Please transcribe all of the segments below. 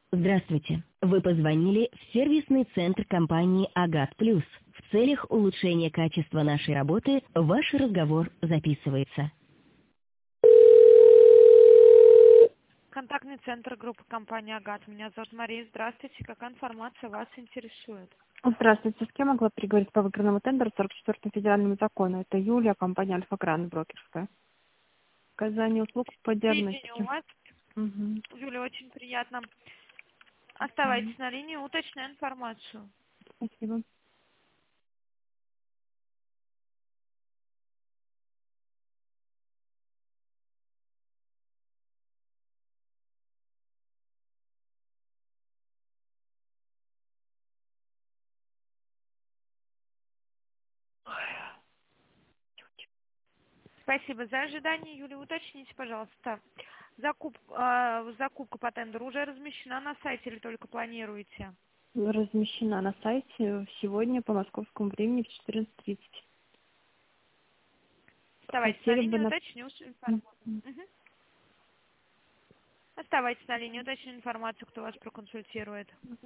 Здравствуйте. Вы позвонили в сервисный центр компании «Агат Плюс». В целях улучшения качества нашей работы ваш разговор записывается. Контактный центр группы компании «Агат». Меня зовут Мария. Здравствуйте. Какая информация вас интересует? Здравствуйте. С кем могла переговорить по выигранному тендеру 44 федеральному закону? Это Юлия, компания «Альфа Гранд» брокерская. Оказание услуг по Сведения у диагностике. вас. Угу. Юля, очень приятно. Оставайтесь на линии, уточняю информацию. Спасибо. Спасибо за ожидание, Юля. Уточните, пожалуйста, закупка по тендеру уже размещена на сайте или только планируете? Размещена на сайте сегодня по московскому времени в 14:30. Оставайтесь на Хотели линии, бы на... уточню информацию. Мгм. Оставайтесь на линии, уточню информацию, кто вас проконсультирует.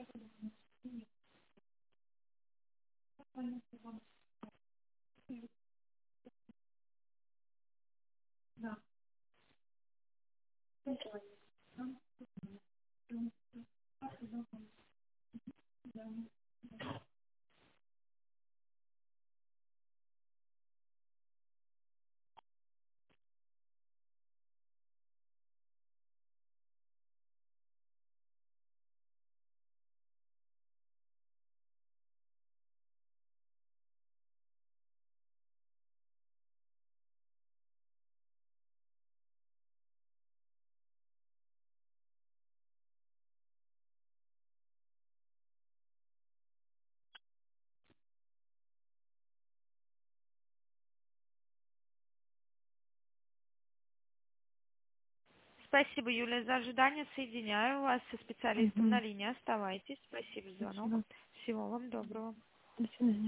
Спасибо, Юлия, за ожидание. Соединяю вас со специалистом на Угу. линии. Оставайтесь. Спасибо за звонок. Спасибо. Всего вам доброго. До свидания.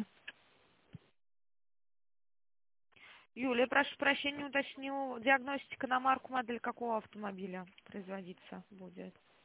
Юлия, прошу прощения, уточню, диагностика на марку, модель какого автомобиля производиться будет?